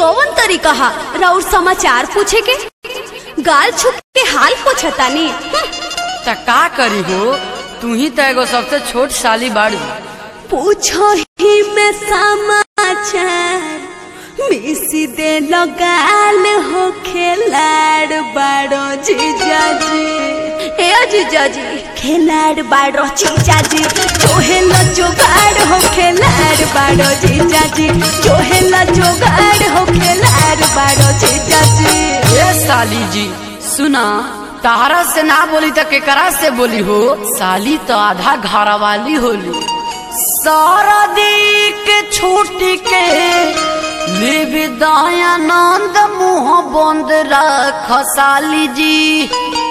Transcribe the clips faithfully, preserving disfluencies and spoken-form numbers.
कौन तरीका हा राउर समाचार पूछे के? गाल छुप के हाल पूछतानी। त का करी हो, तू ही तो एगो सबसे छोट साली बाड़ी। पूछो ही में समाचार मिसी दे लगाल हो खिलाड़ बाड़ो जीजाजी। ए जीजाजी खिलाड़ बाड़ो जीजाजी, जोहेला जोगाड़ हो खिलाड़ बाड़ो जीजाजी, जोहेला जोगाड़ हो खिलाड़ बाड़ो जीजाजी। ए साली जी सुना, तारा से ना बोली तो केकरा से बोली हो? साली तो आधा घरा वाली होली। सारा दी के छूटी के ले दयानंद मुँह बंद रख साली जी,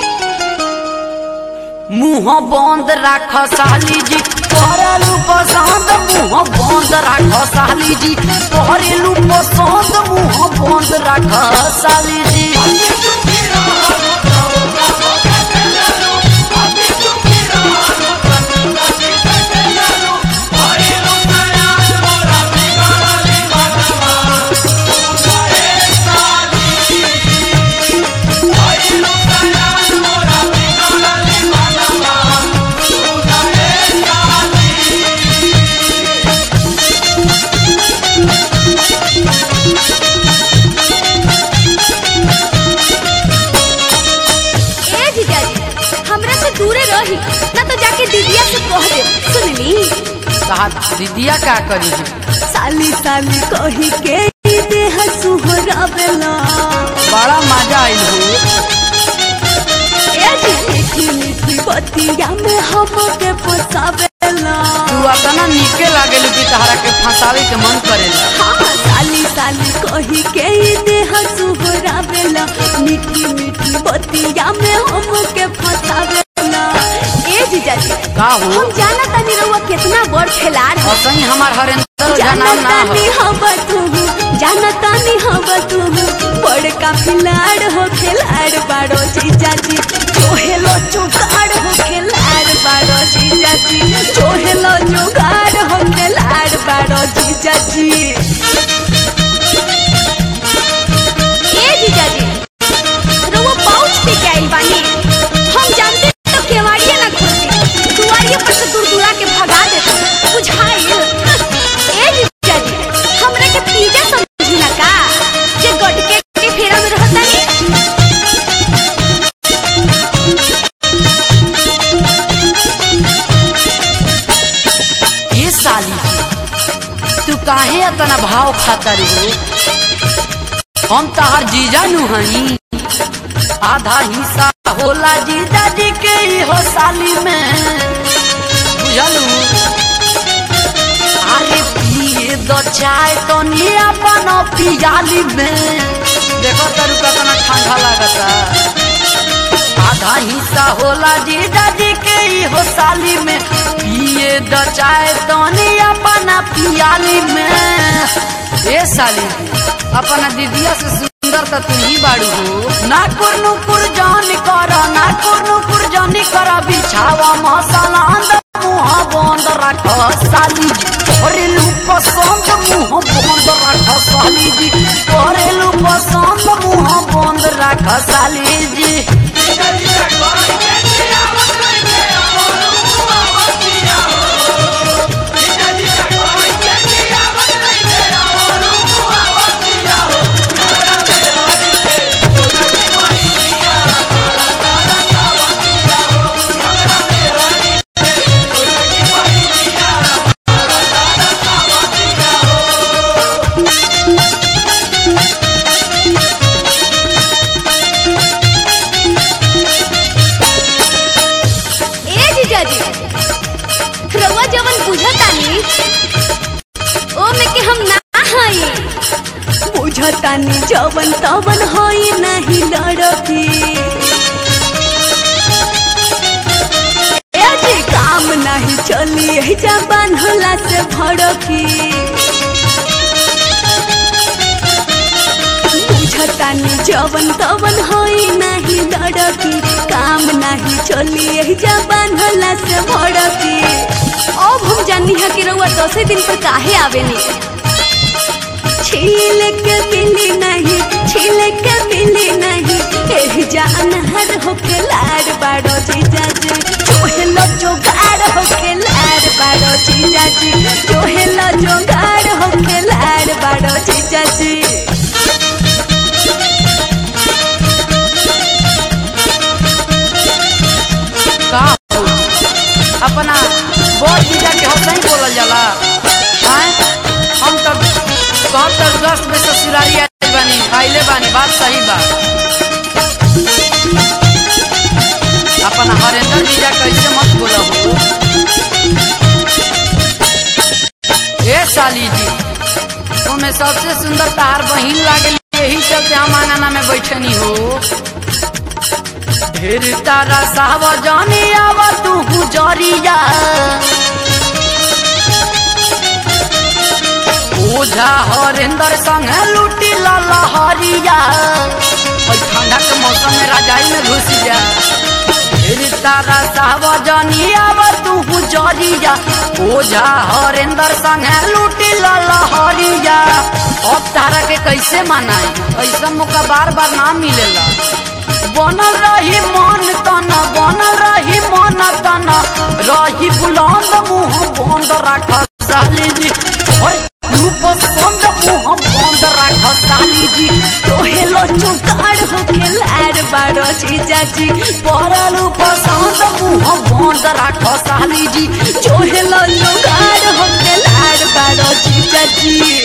मुँह बंद रख साली जी। करेलू पसंद मुँह बंद रख साली जी, करेलू पसंद मुँह बंद रख साली जी। ना तो जाके दीदिया से कह दे। सुननी दीदिया क्या करी? साली साली कही के देह सुहरावेला, बड़ा मजा आइल हो। ए जी मीठी मीठी बतिया में हमके फसावेला, तू अपना नीके लागेलू कि तहरा के फंसावे के मन करेला। हाँ साली साली कही के देह सुहरावेला, मीठी मीठी बतिया में हमके फसावेला। ए जीजाजी का हो? हम जाना तानी रउआ कितना बड़ खिलाड़ हो। असही हमार हरेंद्र जाना नाम तानी हम तू, जाना तानी हम तू बड़ का खिलाड़ हो खिलाड़ बाड़ो जीजाजी, जोहेलो जुगाड़ हो खिलाड़ बाड़ो जीजाजी, जोहेलो जुगाड़ हो खिलाड़ बाड़ो जीजाजी। ए जीजाजी रउआ पाउच पे के आइल बानी, हम जानते तो केवाड़िया ना खोलती, दुआरिया पर से दूर दूरा के भगा देते बुझाइल। ए जीजाजी हमरा के पिज्जा समझी ना का, जे गटके के फेरा में रहता नहीं। ये साली तू काहे इतना भाव खाता रे हो? हम तहार जीजा नु हई, आधा हिस्सा होला जीजा जी के ही हो साली में, बुझलू? अरे पिए दो चाय तो नी अपन पियाली में, देखो तेरू कितना ठंडा लगता। आधा हिस्सा होला जीजा जी के ही हो साली में, पिए दो चाय तो नी अपन पियाली में। ए साली अपना दीदिया से सुंदर तो तुम ही बाड़ू हो। ना कुरनु कुरजानी करा, ना कुरनु कुरजानी करा, बिछावा मसाला अंदर मुँह बंद रख साली जी, करेलू पसंद मुँह बंद रख साली जी, करेलू पसंद मुँह बंद रख साली जी। बुझतानी जवन तवन होई नहीं लड़की, ए जी काम नहीं चली जा बांधला से भड़की। बुझतानी जवन तवन होई नहीं लड़की, काम नहीं चली जा बांधला से भड़की। अब हम जानी है कि रउआ दसे दिन पर काहे आवेनी। छील के मिली नहीं, छील के मिली नहीं, एह जान हर होके लाड़ बाड़ो जीजा जी, जोहेलो जोगाड़ होके लाड़ बाड़ो जीजा जी, जोहेलो जोगाड़ होके लाड़ बाड़ो जीजा जी। अपना बड़ जीजा के हम नहीं बोलल जाला हैं? हम तब कब तक दस में ससुरारी आइल बानी, आइले बानी, बात सही बा। अपना हरेंद्र जीजा कैसे मत बोला हो। ए साली जी, तुम्हें सबसे सुंदर तार बहिन लागे, यही चलते हम आंगना में बैठनी हो। ढेर तारा सावा जाने आवा तू गुजरिया, ओझा हरेंद्र संग लूटी ला लहरिया, ठंडा के मौसम में रजाई में घुस जा। ढेर तारा सावा जाने आवा तू गुजरिया, ओझा हरेंद्र संग लूटी ला लहरिया। अब तारा के कैसे मनाई, ऐसा मौका बार बार ना मिलेला। बनल रही मन तना, बनल रही मन तना, रही बुलंद मुँह बंद राख साली जी, पसंद मुँह बंद राख साली जी, तोहेलो जुगाड़ होके लाड़ बाड़ो जीजा जी, पड़ल पसंद मुँह बंद राख साली जी, जोहेलो जुगाड़ होके लाड़ बाड़ो जीजा जी।